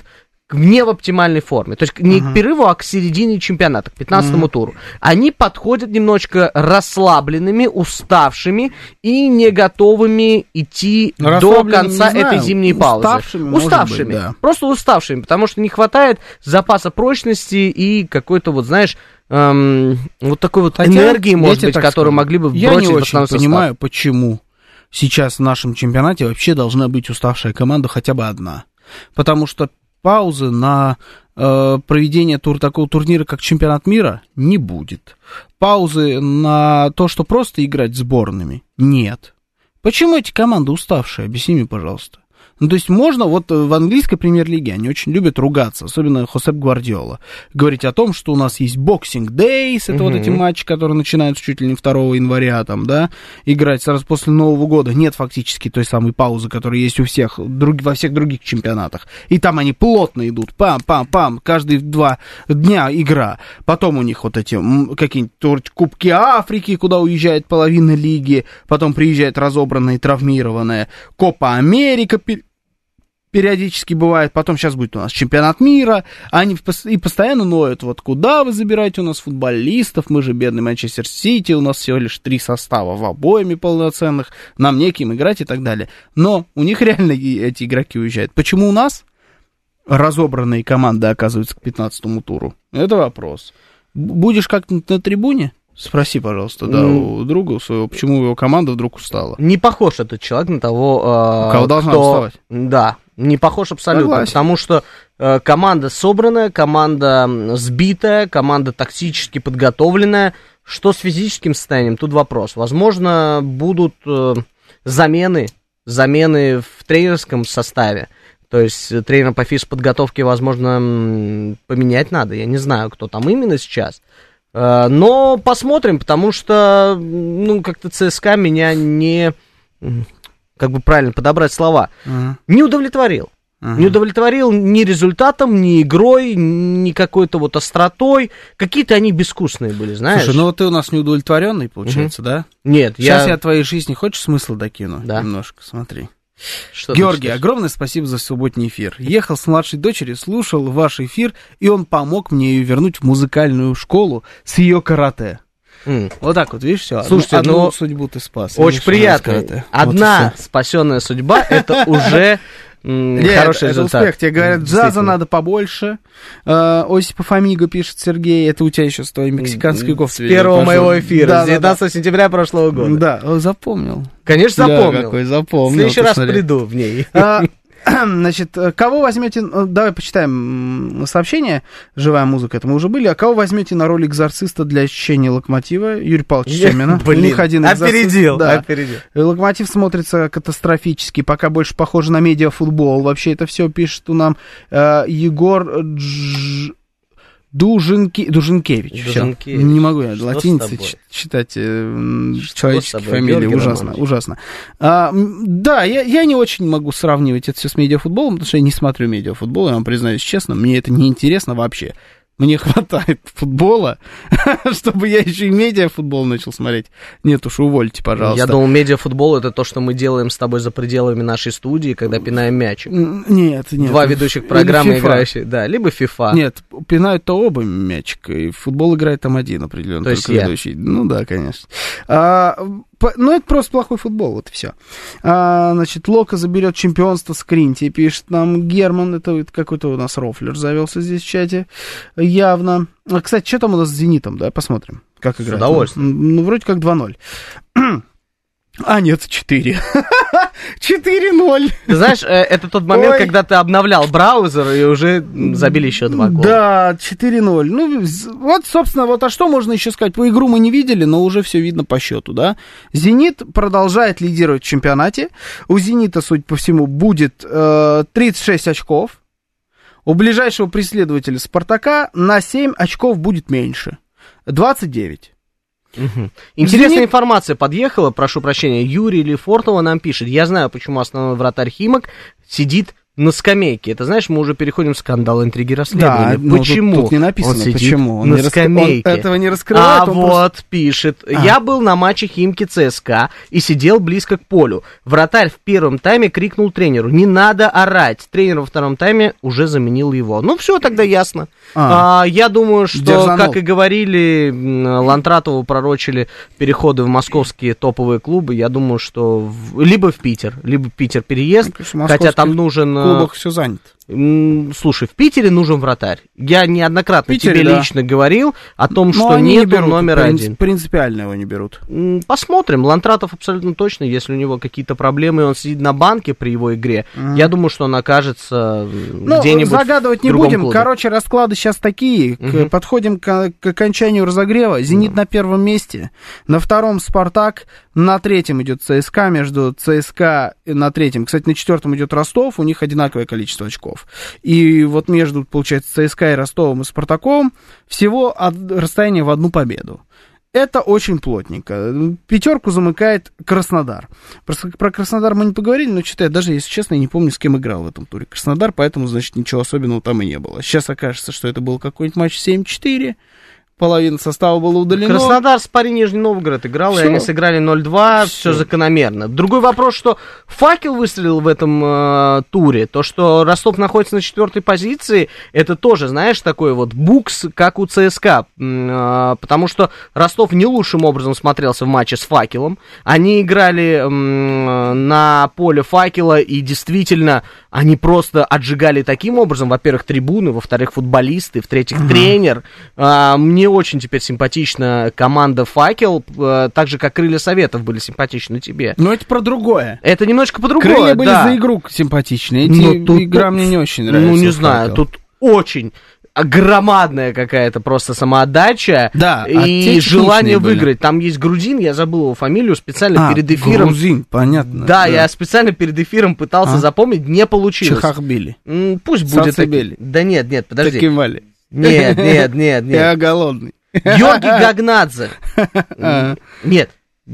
не в оптимальной форме. То есть не uh-huh. к перерыву, а к середине чемпионата, к пятнадцатому uh-huh. туру. Они подходят немножечко расслабленными, уставшими и не готовыми идти до конца этой зимней паузы. Уставшими, уставшими. Быть, да. Просто уставшими, потому что не хватает запаса прочности и какой-то, вот знаешь, эм, вот такой вот Хотя, энергии, может быть, которую могли бы вбросить в основной состав. Я не очень понимаю, почему сейчас в нашем чемпионате вообще должна быть уставшая команда хотя бы одна. Потому что паузы на э, проведение тур, такого турнира, как чемпионат мира, не будет. Паузы на то, что просто играть сборными, нет. Почему эти команды уставшие? Объясни мне, пожалуйста. Ну, то есть можно, вот в английской премьер-лиге они очень любят ругаться, особенно Хосеп Гвардиола, говорить о том, что у нас есть Boxing Days, это uh-huh. вот эти матчи, которые начинаются чуть ли не второго января, там, да, играть сразу после Нового года. Нет фактически той самой паузы, которая есть у всех, друг, во всех других чемпионатах. И там они плотно идут, пам-пам-пам, каждые два дня игра. Потом у них вот эти какие-нибудь Кубки Африки, куда уезжает половина лиги, потом приезжает разобранная и травмированная, Копа Америка, периодически бывает, потом сейчас будет у нас чемпионат мира, они и постоянно ноют, вот куда вы забираете у нас футболистов, мы же бедный Манчестер Сити, у нас всего лишь три состава в обоими полноценных, нам неким играть и так далее. Но у них реально эти игроки уезжают. Почему у нас разобранные команды оказываются к пятнадцатому туру? Это вопрос. Будешь как-нибудь на трибуне? Спроси, пожалуйста, да, mm. у друга своего, почему его команда вдруг устала. Не похож этот человек на того, э, кого должна кто... уставать. Да, не похож абсолютно, Согласен. Потому что э, команда собранная, команда сбитая, команда тактически подготовленная. Что с физическим состоянием? Тут вопрос. Возможно, будут э, замены, замены в тренерском составе. То есть тренера по физподготовке, возможно, поменять надо. Я не знаю, кто там именно сейчас. Но посмотрим, потому что, ну, как-то ЦСКА меня не, как бы правильно подобрать слова, uh-huh. не удовлетворил. Uh-huh. Не удовлетворил ни результатом, ни игрой, ни какой-то вот остротой. Какие-то они безвкусные были, знаешь. Слушай, ну вот ты у нас неудовлетворенный, получается, uh-huh. да? Нет, Сейчас я... я твоей жизни, хочешь, смысл докину? Да. Немножко, смотри. Что Георгий, огромное спасибо за субботний эфир. Ехал с младшей дочерью, слушал ваш эфир, и он помог мне ее вернуть в музыкальную школу с ее карате. Mm. Вот так вот, видишь, все. Слушайте, одну, ну, одну судьбу ты спас. Очень приятно. Одна вот спасенная судьба, это уже хороший результат. Успех. Тебе говорят, джаза надо побольше. Осипов Амиго, пишет Сергей, это у тебя еще с твоей мексиканской кофтой. С первого моего эфира, с девятнадцатого сентября прошлого года. Да, запомнил. Конечно, запомнил. Какой запомнил. В следующий раз приду в ней. Значит, кого возьмете, давай почитаем сообщение, живая музыка, это мы уже были, а кого возьмете на роль экзорциста для ощущения Локомотива? Юрий Павлович Семина. Блин, у них один опередил, да. опередил. Локомотив смотрится катастрофически, пока больше похоже на медиафутбол. Вообще это все пишет у нам э, Егор Дж... Дужинки... Дужинкевич. Дужинкевич. Не могу я латиницы читать э, человеческие фамилии. Ужасно, ужасно. А, да, я, я не очень могу сравнивать это все с медиафутболом, потому что я не смотрю медиафутбол, я вам признаюсь честно, мне это не интересно вообще. Мне хватает футбола, чтобы я еще и медиафутбол начал смотреть. Нет уж, увольте, пожалуйста. Я думал, медиафутбол — это то, что мы делаем с тобой за пределами нашей студии, когда пинаем мячик. Нет, нет. Два ведущих программы играющие. Да, либо FIFA. Нет, пинают-то оба мячика, и в футбол играет там один определенно. То есть я. Ведущий. Ну да, конечно. А, по, ну, это просто плохой футбол, вот и все. А, значит, Лока заберет чемпионство с Кринти, пишет нам Герман. Это, это какой-то у нас рофлер завелся здесь в чате. Явно. А, кстати, что там у нас с «Зенитом», да, посмотрим, как играет. С удовольствием. Ну, вроде как два ноль. А, нет, четыре. четыре ноль. Ты знаешь, это тот момент, Ой. когда ты обновлял браузер, и уже забили еще два гола. Да, четыре ноль. Ну, вот, собственно, вот, а что можно еще сказать? По игру мы не видели, но уже все видно по счету, да? «Зенит» продолжает лидировать в чемпионате. У «Зенита», судя по всему, будет э, тридцать шесть очков. У ближайшего преследователя «Спартака» на семь очков будет меньше. двадцать девять. Угу. Интересная Зенит... информация подъехала, прошу прощения, Юрий Лефортово нам пишет. Я знаю, почему основной вратарь «Химок» сидит на скамейке. Это, знаешь, мы уже переходим в скандал, интриги, расследования. Да, почему? Тут, тут не написано, он сидит почему. Он на не скамейке. Он этого не раскрывает. А вот просто... пишет. А. Я был на матче Химки ЦСКА и сидел близко к полю. Вратарь в первом тайме крикнул тренеру: не надо орать. Тренер во втором тайме уже заменил его. Ну, все тогда ясно. А. А, я думаю, что, Дерзанул. Как и говорили, Лантратову пророчили переходы в московские топовые клубы. Я думаю, что в... либо в Питер, либо Питер переезд, ну, хотя там нужен... В клубах все занято. Слушай, в Питере нужен вратарь. Я неоднократно Питере, тебе да. лично говорил о том, но что нету не номер принцип, один. Принципиально его не берут. Посмотрим. Лантратов абсолютно точно, если у него какие-то проблемы, и он сидит на банке при его игре, mm. я думаю, что он окажется ну, где-нибудь загадывать в не будем. клубе. Короче, расклады сейчас такие. Mm-hmm. К, подходим к, к окончанию разогрева. «Зенит» mm-hmm. на первом месте. На втором «Спартак». На третьем идет ЦСКА. Между ЦСКА и на третьем. Кстати, на четвертом идет Ростов. У них одинаковое количество очков. И вот между, получается, ЦСКА и Ростовом и Спартаком всего от, расстояние в одну победу. Это очень плотненько. Пятерку замыкает Краснодар. Про, про Краснодар мы не поговорили, но что-то я даже, если честно, не помню, с кем играл в этом туре Краснодар, поэтому, значит, ничего особенного там и не было. Сейчас окажется, что это был какой-нибудь матч семь-четыре. Половина состава была удалена. Краснодар с Пари Нижний Новгород играл, все. И они сыграли ноль-два, все. все закономерно. Другой вопрос, что Факел выстрелил в этом э, туре. То, что Ростов находится на четвертой позиции, это тоже, знаешь, такой вот букс, как у ЦСКА. Э, потому что Ростов не лучшим образом смотрелся в матче с Факелом. Они играли э, на поле Факела, и действительно, они просто отжигали таким образом, во-первых, трибуны, во-вторых, футболисты, в-третьих, uh-huh. тренер. Э, мне очень теперь симпатична команда «Факел», э, так же, как «Крылья Советов» были симпатичны тебе. Но это про другое. Это немножко по другое, «Крылья» были да. за игру симпатичны. Эти тут, игра тут, мне не очень нравится. Ну, не знаю, «Факел». Тут очень громадная какая-то просто самоотдача да, и желание выиграть. Там есть грузин, я забыл его фамилию, специально а, перед эфиром... грузин, понятно. Да, да, я специально перед эфиром пытался а? запомнить, не получилось. Чехахбили. М, пусть будет... Так... Да нет, нет, подожди. Такимали. Нет, нет, нет, нет. Я голодный. Георгий Гагнадзе. Нет.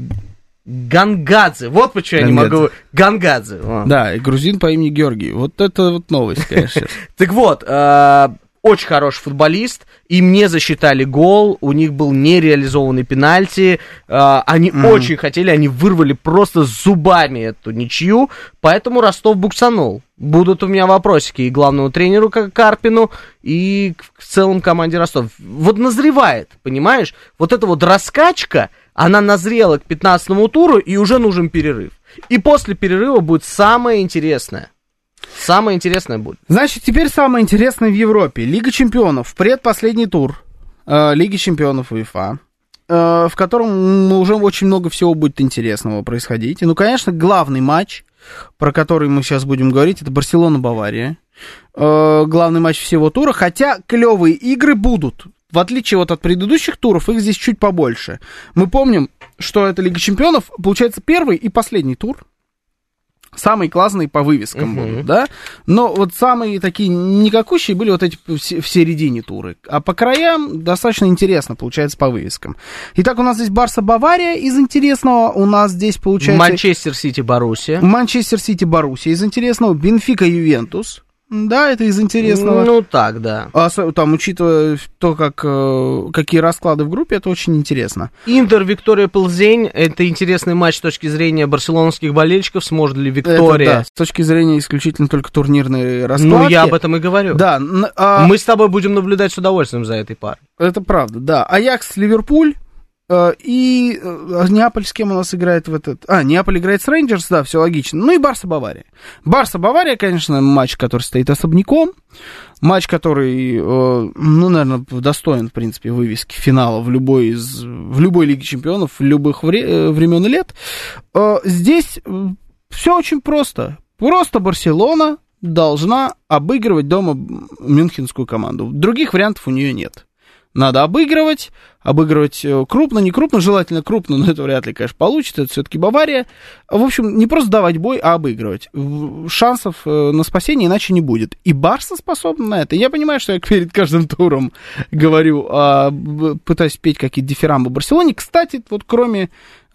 Гангадзе. Вот почему я не могу... Гангадзе. Да, и грузин по имени Георгий. Вот это вот новость, конечно. Так вот, очень хороший футболист, им не засчитали гол, у них был нереализованный пенальти, э, они mm. очень хотели, они вырвали просто зубами эту ничью, поэтому Ростов буксанул. Будут у меня вопросики и главному тренеру Карпину, и в целом команде Ростов. Вот назревает, понимаешь? Вот эта вот раскачка, она назрела к пятнадцатому туру, и уже нужен перерыв. И после перерыва будет самое интересное. Самое интересное будет. Значит, теперь самое интересное в Европе. Лига чемпионов. Предпоследний тур э, Лиги чемпионов УЕФА, э, в котором ну, уже очень много всего будет интересного происходить. И, ну, конечно, главный матч, про который мы сейчас будем говорить, это Барселона-Бавария. Э, главный матч всего тура. Хотя клевые игры будут. В отличие вот от предыдущих туров, их здесь чуть побольше. Мы помним, что это Лига чемпионов, получается, первый и последний тур. Самые классные по вывескам uh-huh. будут, да? Но вот самые такие никакущие были вот эти в середине туры. А по краям достаточно интересно получается по вывескам. Итак, у нас здесь Барса-Бавария из интересного. У нас здесь получается... Манчестер Сити-Боруссия. Манчестер Сити-Боруссия из интересного. Бенфика-Ювентус. Да, это из интересного. Ну, так, да. А, там, учитывая то, как, какие расклады в группе, это очень интересно. Интер, Виктория, Плзень. Это интересный матч с точки зрения барселонских болельщиков. Сможет ли Виктория... Это, да, с точки зрения исключительно только турнирной раскладки. Ну, я об этом и говорю. Да. А... Мы с тобой будем наблюдать с удовольствием за этой парой. Это правда, да. Аякс, Ливерпуль. И Неаполь с кем у нас играет в этот... А, Неаполь играет с Рейнджерс, да, все логично. Ну и Барса-Бавария. Барса-Бавария, конечно, матч, который стоит особняком. Матч, который, ну, наверное, достоин, в принципе, вывески финала в любой, из, в любой Лиге чемпионов, в любых вре- времен и лет. Здесь все очень просто. Просто Барселона должна обыгрывать дома мюнхенскую команду. Других вариантов у нее нет. Надо обыгрывать, обыгрывать крупно, не крупно, желательно крупно, но это вряд ли, конечно, получится, это все-таки Бавария. В общем, не просто давать бой, а обыгрывать. Шансов на спасение иначе не будет. И Барса способна на это. Я понимаю, что я перед каждым туром говорю, а, пытаюсь петь какие-то дифирамбы Барселоне. Кстати, вот кроме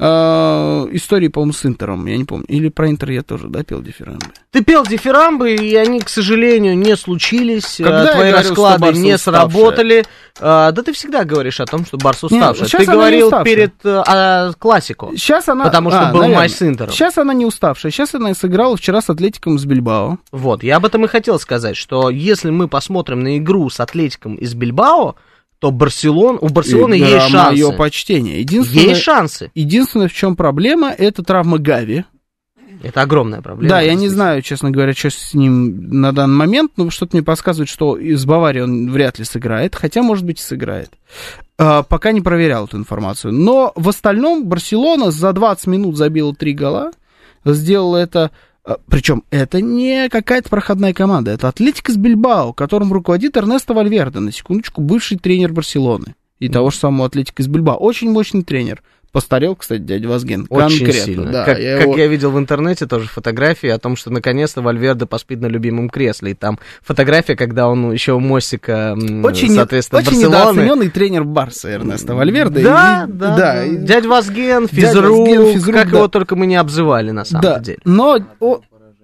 а, истории, по-моему, с Интером, я не помню, или про Интер я тоже, да, пел дифирамбы? Ты пел дифирамбы, и они, к сожалению, не случились. Когда твои говорил, расклады не уставшая? Сработали. А, да ты всегда говоришь о том, что Барса уставшая. Нет, ты говорил перед а, классику. Сейчас она, потому что а, был наверное. матч с Интером. Сейчас она не уставшая. Сейчас она сыграла вчера с Атлетиком из Бильбао. Вот, я об этом и хотел сказать, что если мы посмотрим на игру с Атлетиком из Бильбао, то Барселон, у Барселоны и, есть да, шансы. Мое почтение. Единственное, есть шансы. Единственное, в чем проблема, это травма Гави. Это огромная проблема. Да, я не знаю, честно говоря, что с ним на данный момент, но что-то мне подсказывает, что из Баварии он вряд ли сыграет, хотя, может быть, и сыграет. А, пока не проверял эту информацию. Но в остальном Барселона за двадцать минут забила три гола, сделала это... Причем это не какая-то проходная команда, это Атлетик из Бильбао, которым руководит Эрнесто Вальверде, на секундочку, бывший тренер Барселоны и mm-hmm. того же самого Атлетика из Бильбао. Очень мощный тренер. Постарел, кстати, дядя Вазген. Очень конкретно, сильно. Да, как, я как его... я видел в интернете тоже фотографии о том, что наконец-то Вальверде поспит на любимом кресле. И там фотография, когда он еще у мостика, очень, соответственно, очень Барселоны. недооцененный тренер Барса Эрнесто Вальверде. Да, и, да, да. да. И... Дядя Вазген, физрук, Вазген, физрук, как да. его только мы не обзывали на самом да. деле. Но... О...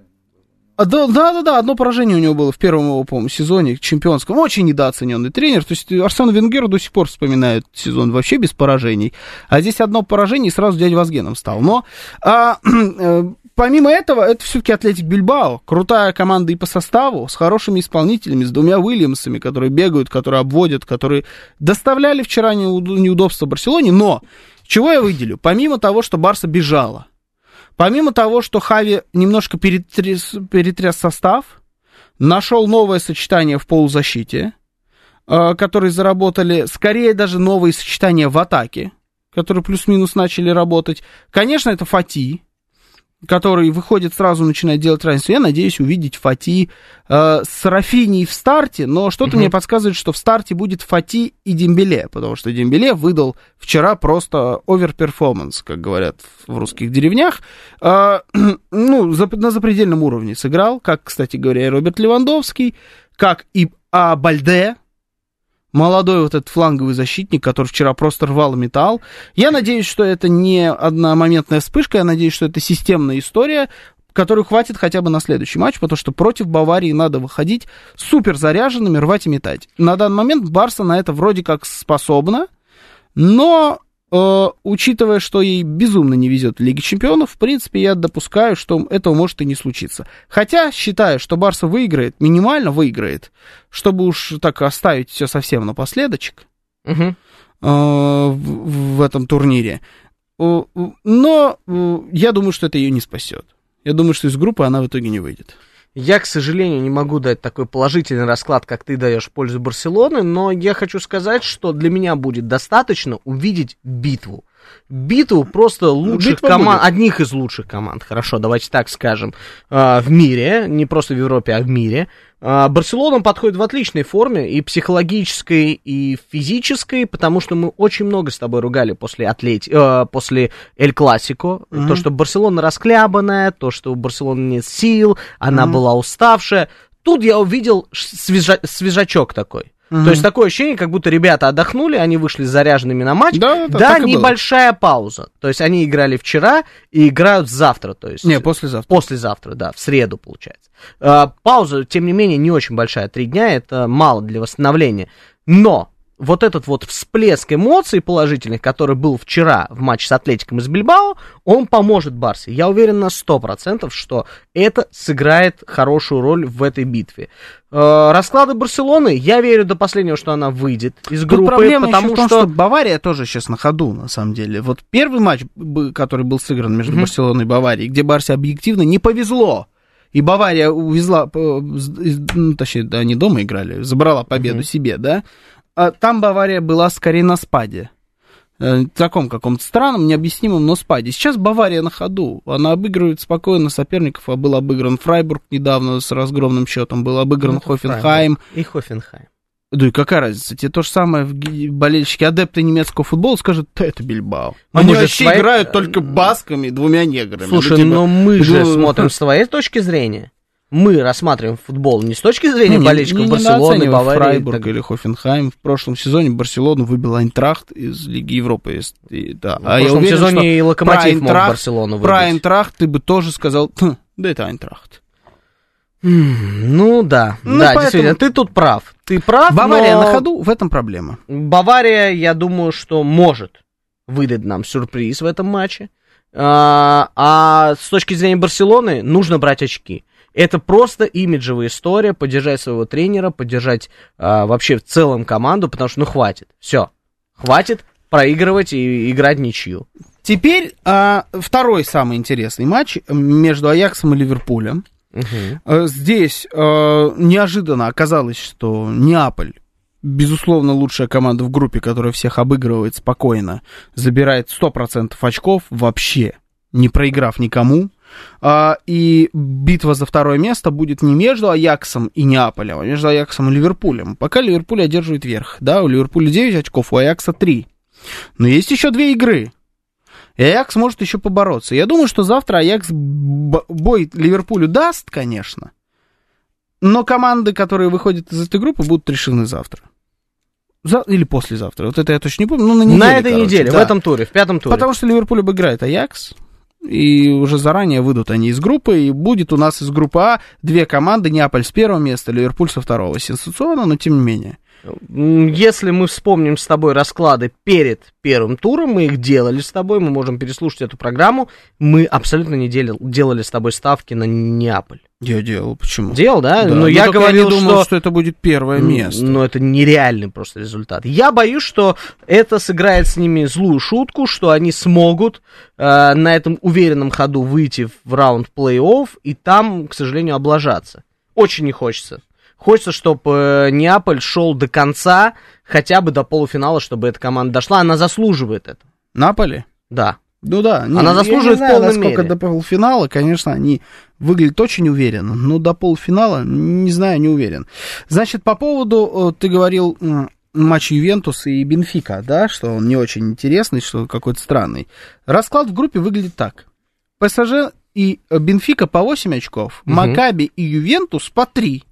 Да, да, да, да, одно поражение у него было в первом его, по-моему, сезоне чемпионском. Очень недооцененный тренер. То есть Арсен Венгер до сих пор вспоминает сезон вообще без поражений. А здесь одно поражение, и сразу дядя Вазгеном стал. Но а, э, помимо этого, это все-таки Атлетик Бильбао. Крутая команда и по составу, с хорошими исполнителями, с двумя Уильямсами, которые бегают, которые обводят, которые доставляли вчера неудобства Барселоне. Но чего я выделю? Помимо того, что Барса бежала, помимо того, что Хави немножко перетряс, перетряс состав, нашел новое сочетание в полузащите, э, которые заработали, скорее даже новые сочетания в атаке, которые плюс-минус начали работать. Конечно, это Фати, который выходит сразу, начинает делать разницу. Я надеюсь увидеть Фати э, с Рафиней в старте, но что-то mm-hmm. мне подсказывает, что в старте будет Фати и Дембеле, потому что Дембеле выдал вчера просто оверперформанс, как говорят в русских деревнях. Э, ну, за, на запредельном уровне сыграл, как, кстати говоря, и Роберт Левандовский, как и а, Бальде, молодой вот этот фланговый защитник, который вчера просто рвал металл. Я надеюсь, что это не одномоментная вспышка, я надеюсь, что это системная история, которую хватит хотя бы на следующий матч, потому что против Баварии надо выходить супер заряженными, рвать и метать. На данный момент Барса на это вроде как способна, но, э, учитывая, что ей безумно не везет в Лиге Чемпионов, в принципе, я допускаю, что этого может и не случиться. Хотя считаю, что Барса выиграет, минимально выиграет, чтобы уж так оставить все совсем напоследочек угу. э, в, в этом турнире. Но э, я думаю, что это ее не спасет. Я думаю, что из группы она в итоге не выйдет. Я, к сожалению, не могу дать такой положительный расклад, как ты даешь в пользу Барселоны, но я хочу сказать, что для меня будет достаточно увидеть битву. Битву просто лучших команд, одних из лучших команд, хорошо, давайте так скажем, в мире, не просто в Европе, а в мире. Барселона подходит в отличной форме, и психологической, и физической, потому что мы очень много с тобой ругали после, атлети... э, после Эль Классико. Mm-hmm. То, что Барселона расклябанная, то, что у Барселоны нет сил, она mm-hmm. была уставшая. Тут я увидел свежа... свежачок такой. Mm-hmm. То есть такое ощущение, как будто ребята отдохнули, они вышли заряженными на матч. Да, да, да небольшая пауза. То есть они играли вчера и играют завтра. То есть... Не, послезавтра. Послезавтра, да, в среду, получается. Uh, пауза, тем не менее, не очень большая. Три дня — это мало для восстановления. Но вот этот вот всплеск эмоций положительных, который был вчера в матче с Атлетиком из Бильбао, он поможет Барсе. Я уверен на сто процентов, что это сыграет хорошую роль в этой битве. Uh, расклады Барселоны, я верю до последнего, что она выйдет из группы. Тут проблема потому еще в том, что... что Бавария тоже сейчас на ходу, на самом деле. Вот первый матч, который был сыгран между mm-hmm. Барселоной и Баварией, где Барсе объективно не повезло. И Бавария увезла, ну, точнее, да, они дома играли, забрала победу mm-hmm. себе, да. А там Бавария была скорее на спаде. В таком каком-то странном, необъяснимом, но спаде. Сейчас Бавария на ходу. Она обыгрывает спокойно соперников. А был обыгран Фрайбург недавно с разгромным счетом. Был обыгран ну, Хофенхайм. И Хофенхайм. Да и какая разница? Тебе то же самое болельщики, адепты немецкого футбола скажут, да это Бильбао. Но Они мы вообще свои... играют только басками, двумя неграми. Слушай, ну, типа... но мы же ну... смотрим с твоей точки зрения. Мы рассматриваем футбол не с точки зрения ну, болельщиков не, не Барселоны, Баварии. Фрайбург так... или Хофенхайм. В прошлом сезоне Барселону выбил Айнтрахт из Лиги Европы. И, да. В а прошлом уверен, сезоне и Локомотив мог Барселону выбить. Про Айнтрахт ты бы тоже сказал, да это Айнтрахт. Ну да, ну, да, поэтому... действительно, ты тут прав. Ты прав, Бавария но... на ходу, в этом проблема. Бавария, я думаю, что может выдать нам сюрприз в этом матче. А, а с точки зрения Барселоны нужно брать очки. Это просто имиджевая история, поддержать своего тренера, поддержать а, вообще в целом команду, потому что ну хватит, все, хватит проигрывать и играть ничью. Теперь а, второй самый интересный матч между Аяксом и Ливерпулем. Угу. Здесь э, неожиданно оказалось, что Неаполь, безусловно, лучшая команда в группе, которая всех обыгрывает спокойно, забирает сто процентов очков, вообще не проиграв никому. Э, и битва за второе место будет не между Аяксом и Неаполем, а между Аяксом и Ливерпулем. Пока Ливерпуль одерживает верх. Да, у Ливерпуля девять очков, у Аякса три. Но есть еще две игры. И Аякс может еще побороться. Я думаю, что завтра Аякс бой Ливерпулю даст, конечно. Но команды, которые выходят из этой группы, будут решены завтра. За... Или послезавтра. Вот это я точно не помню. Ну, на неделе, на этой короче, неделе, да. в этом туре, в пятом туре. Потому что Ливерпуль обыграет Аякс. И уже заранее выйдут они из группы. И будет у нас из группы А две команды. Неаполь с первого места, Ливерпуль со второго. Сенсационно, но тем не менее. Если мы вспомним с тобой расклады перед первым туром, мы их делали с тобой, мы можем переслушать эту программу, мы абсолютно не делали, делали с тобой ставки на Неаполь. Я делал, почему? Делал, да? да. Но я говорил, я не думал, что... что это будет первое место. Но это нереальный просто результат. Я боюсь, что это сыграет с ними злую шутку, что они смогут э, на этом уверенном ходу выйти в раунд плей-офф и там, к сожалению, облажаться. Очень не хочется. Хочется, чтобы Неаполь шел до конца, хотя бы до полуфинала, чтобы эта команда дошла. Она заслуживает это. Наполи? Да. Ну да. Не, она заслуживает я не знаю, в полной насколько мере. До полуфинала, конечно, они выглядят очень уверенно, но до полуфинала, не знаю, не уверен. Значит, по поводу, ты говорил, матча Ювентус и Бенфика, да, что он не очень интересный, что какой-то странный. Расклад в группе выглядит так. ПСЖ и Бенфика по восемь очков, угу. Макаби и Ювентус по три.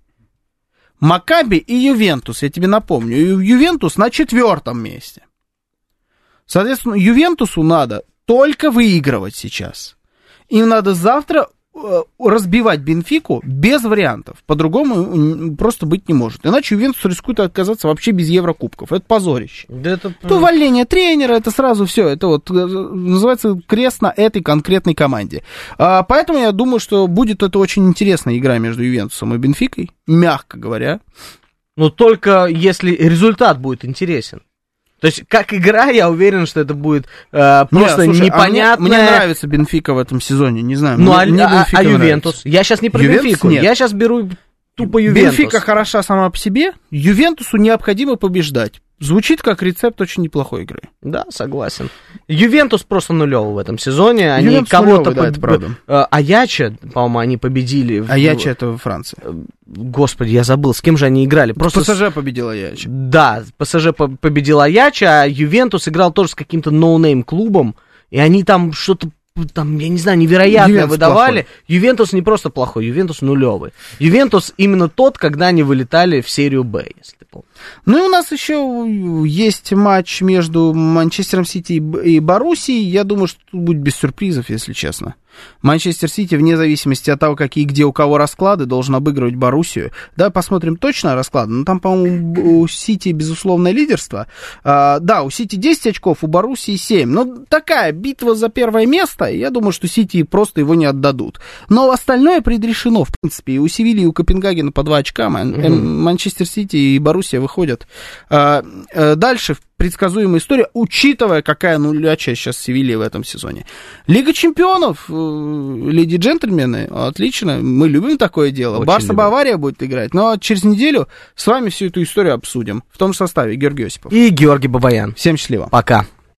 Макаби и Ювентус, я тебе напомню, Ювентус на четвертом месте. Соответственно, Ювентусу надо только выигрывать сейчас. Им надо завтра э, разбивать Бенфику без вариантов. По-другому просто быть не может. Иначе Ювентус рискует отказаться вообще без Еврокубков. Это позорище. Да это... То увольнение тренера, это сразу все. Это вот называется крест на этой конкретной команде. А, поэтому я думаю, что будет это очень интересная игра между Ювентусом и Бенфикой, мягко говоря. Но только если результат будет интересен. То есть, как игра, я уверен, что это будет э, просто Нет, слушай, непонятно. А мне, мне нравится Бенфика в этом сезоне, не знаю. Ну, мне, а, мне а, а Ювентус? Я сейчас не про Ювентус Бенфику, нет. я сейчас беру тупо Ювентус. Бенфика хороша сама по себе, Ювентусу необходимо побеждать. Звучит как рецепт очень неплохой игры. Да, согласен. Ювентус просто нулевый в этом сезоне. Они Ювентус кого-то... нулевый, да, это правда. А, Аяча, по-моему, они победили. В... Аяча это во Франции. Господи, я забыл, с кем же они играли. Просто ПСЖ победил Аяча. Да, ПСЖ победил Аяча, а Ювентус играл тоже с каким-то ноунейм клубом, и они там что-то... Там, я не знаю, невероятно Ювентус выдавали. плохой. Ювентус не просто плохой, Ювентус нулевый. Ювентус именно тот, когда они вылетали в серию Б, если ты помнишь. Ну и у нас еще есть матч между Манчестером Сити и Боруссией. Я думаю, что тут будет без сюрпризов, если честно. Манчестер Сити, вне зависимости от того, какие где у кого расклады, должен обыгрывать Боруссию. Давай посмотрим точно расклады. Ну, там, по-моему, у Сити безусловное лидерство. А, да, у Сити десять очков, у Боруссии семь. Ну, такая битва за первое место. Я думаю, что Сити просто его не отдадут. Но остальное предрешено, в принципе. И у Севильи, и у Копенгагена по два очка. Mm-hmm. Манчестер Сити и Боруссия выходят. А, а, дальше предсказуемая история, учитывая, какая нулячая сейчас Севилья в этом сезоне. Лига чемпионов, леди джентльмены, отлично, мы любим такое дело. Барса Бавария будет играть, но через неделю с вами всю эту историю обсудим. В том же составе Георгий Осипов и Георгий Бабаян. Всем счастливо. Пока.